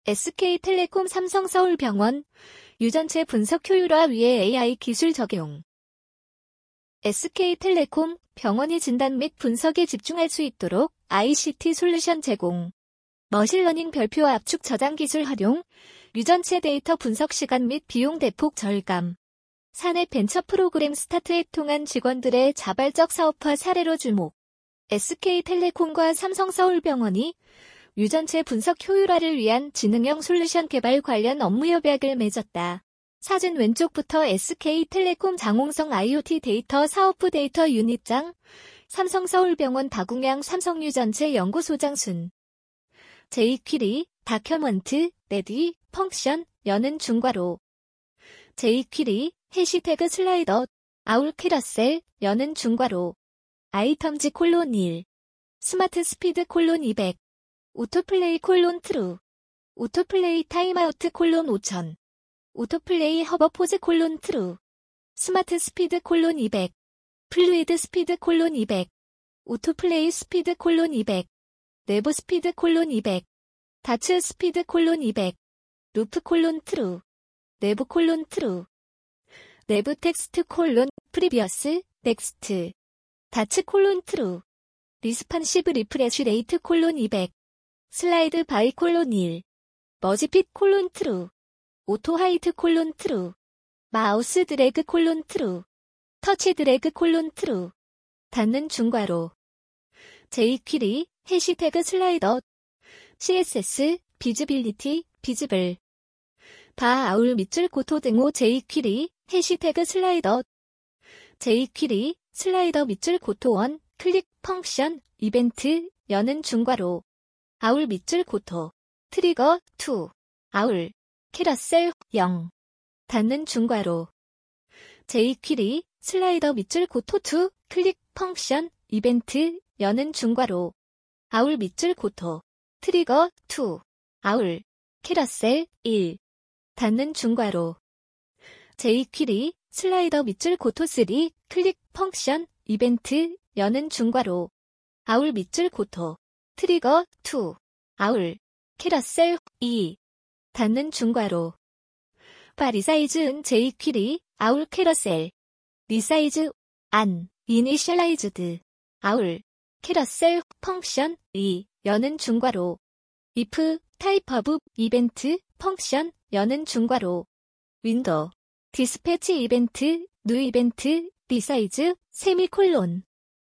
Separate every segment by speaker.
Speaker 1: SK텔레콤 삼성서울병원 유전체 분석 효율화 위해 AI 기술 적용. SK텔레콤 병원이 진단 및 분석에 집중할 수 있도록 ICT 솔루션 제공. 머신러닝 별표 압축 저장 기술 활용, 유전체 데이터 분석 시간 및 비용 대폭 절감. 사내 벤처 프로그램 스타트앱 통한 직원들의 자발적 사업화 사례로 주목. SK텔레콤과 삼성서울병원이 유전체 분석 효율화를 위한 지능형 솔루션 개발 관련 업무 협약을 맺었다. 사진 왼쪽부터 SK텔레콤 장홍성 IoT 데이터 사업부 데이터 유닛장, 삼성서울병원 다궁양 삼성유전체 연구소장 순. jQuery, 다큐먼트, 레디, 펑션, 여는 중괄호. jQuery, 해시태그 슬라이더, 아울 캐러셀, 여는 중괄호. 아이텀즈 콜론 1. 스마트 스피드 콜론 200. 오토플레이 콜론 트루. 오토플레이 타임아우트 콜론 5000. 오토플레이 허버 포즈 콜론 트루. 스마트 스피드 콜론 200. 플루이드 스피드 콜론 200. 오토플레이 스피드 콜론 200. 내부 스피드 콜론 200. 다츠 스피드 콜론 200. 루프 콜론 트루. 내부 콜론 트루. 내부 텍스트 콜론 프리비어스 넥스트. 다츠 콜론 트루. 리스판시브 리프레쉬 레이트 콜론 200. 슬라이드 바이 콜론 1. 머지핏 콜론 트루. 오토 하이트 콜론 트루. 마우스 드래그 콜론 트루. 터치 드래그 콜론 트루. 닫는 중괄호. jQuery, 해시태그 슬라이더. CSS, 비즈빌리티, 비즈블. 바 아울 밑줄 고토 등호 jQuery, 해시태그 슬라이더. jQuery, 슬라이더 밑줄 고토 1, 클릭 펑션, 이벤트, 여는 중괄호. 아울 밑줄 고토. 트리거 2. 아울. 캐러셀 0. 닫는 중괄호. jQuery, 슬라이더 밑줄 고토 2, 클릭 펑션, 이벤트, 여는 중괄호. 아울 밑줄 고토. 트리거 2. 아울. 캐러셀 1. 닫는 중괄호. jQuery, 슬라이더 밑줄 고토 3, 클릭 펑션, 이벤트, 여는 중괄호. 아울 밑줄 고토. 트리거 2. 아울. 캐러셀 2. 닫는 중괄호. 바 리사이즈은 jQuery, 아울 캐러셀. 리사이즈, 안, 이니셜라이즈드. 아울. 캐러셀, 펑션, 2, 여는 중괄호. if, 타입 오브, 이벤트, 펑션, 여는 중괄호. 윈도우. 디스패치 이벤트, 뉴 이벤트, 리사이즈, 세미콜론.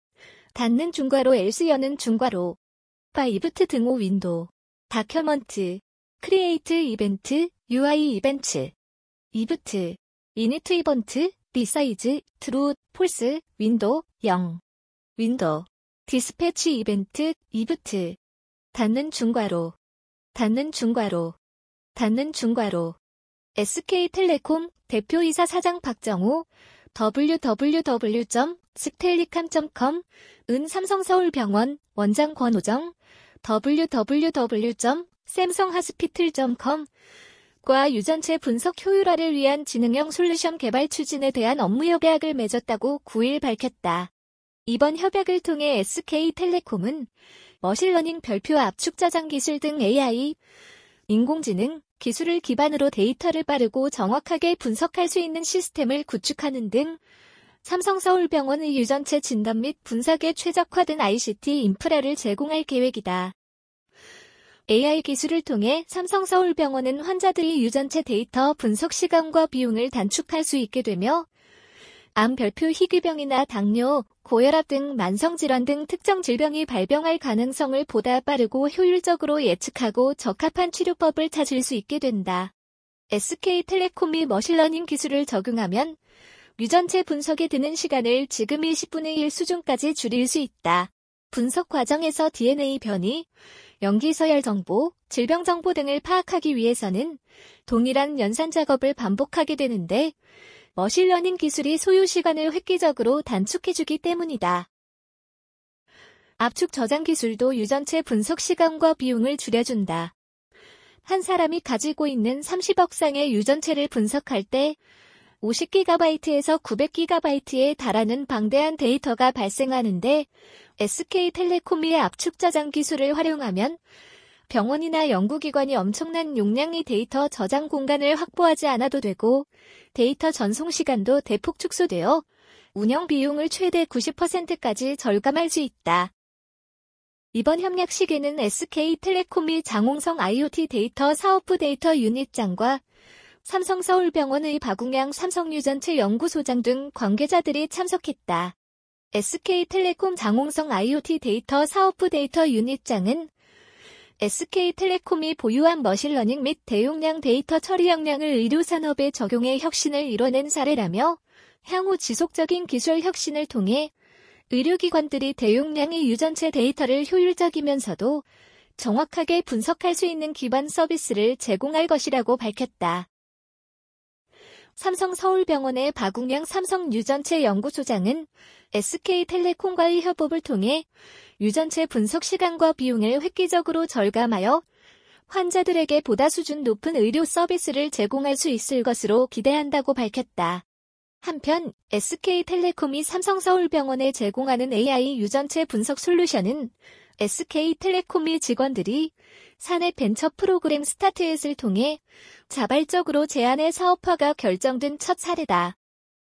Speaker 1: 닫는 중괄호 else 여는 중괄호. 바 이브트 등호 윈도우. 다큐먼트. 크리에이트 이벤트, UI 이벤트. 이브트. 이니트 이번트, 리사이즈, 트루, 폴스, 윈도우, 0. 윈도우. 디스패치 이벤트, 이브트. 닫는 중괄호. 닫는 중괄호. 닫는 중괄호. SK텔레콤 대표이사 사장 박정호 www.stellicam.com 은 삼성서울병원 원장 권호정 www.samsunghospital.com 과 유전체 분석 효율화를 위한 지능형 솔루션 개발 추진에 대한 업무 협약을 맺었다고 9일 밝혔다. 이번 협약을 통해 SK텔레콤은 머신러닝 별표 압축 저장 기술 등 AI, 인공지능 기술을 기반으로 데이터를 빠르고 정확하게 분석할 수 있는 시스템을 구축하는 등 삼성서울병원의 유전체 진단 및 분석에 최적화된 ICT 인프라를 제공할 계획이다. AI 기술을 통해 삼성서울병원은 환자들의 유전체 데이터 분석 시간과 비용을 단축할 수 있게 되며 암 별표 희귀병이나 당뇨, 고혈압 등 만성질환 등 특정 질병이 발병할 가능성을 보다 빠르고 효율적으로 예측하고 적합한 치료법을 찾을 수 있게 된다. SK텔레콤이 머신러닝 기술을 적용하면 유전체 분석에 드는 시간을 지금의 10분의 1 수준까지 줄일 수 있다. 분석 과정에서 DNA 변이, 염기 서열 정보, 질병 정보 등을 파악하기 위해서는 동일한 연산 작업을 반복하게 되는데 머신러닝 기술이 소요 시간을 획기적으로 단축해주기 때문이다. 압축 저장 기술도 유전체 분석 시간과 비용을 줄여준다. 한 사람이 가지고 있는 30억 쌍의 유전체를 분석할 때 50GB에서 900GB에 달하는 방대한 데이터가 발생하는데 SK텔레콤의 압축 저장 기술을 활용하면 병원이나 연구기관이 엄청난 용량의 데이터 저장 공간을 확보하지 않아도 되고 데이터 전송 시간도 대폭 축소되어 운영 비용을 최대 90%까지 절감할 수 있다. 이번 협약 시기는 SK텔레콤이 장홍성 IoT 데이터 사업부 데이터 유닛장과 삼성서울병원의 박웅양 삼성유전체 연구소장 등 관계자들이 참석했다. SK텔레콤 장홍성 IoT 데이터 사업부 데이터 유닛장은 SK텔레콤이 보유한 머신러닝 및 대용량 데이터 처리 역량을 의료산업에 적용해 혁신을 이뤄낸 사례라며 향후 지속적인 기술 혁신을 통해 의료기관들이 대용량의 유전체 데이터를 효율적이면서도 정확하게 분석할 수 있는 기반 서비스를 제공할 것이라고 밝혔다. 삼성서울병원의 박웅양 삼성유전체 연구소장은 SK텔레콤과의 협업을 통해 유전체 분석 시간과 비용을 획기적으로 절감하여 환자들에게 보다 수준 높은 의료 서비스를 제공할 수 있을 것으로 기대한다고 밝혔다. 한편 SK텔레콤이 삼성서울병원에 제공하는 AI 유전체 분석 솔루션은 SK텔레콤의 직원들이 사내 벤처 프로그램 스타트잇을 통해 자발적으로 제안해 사업화가 결정된 첫 사례다.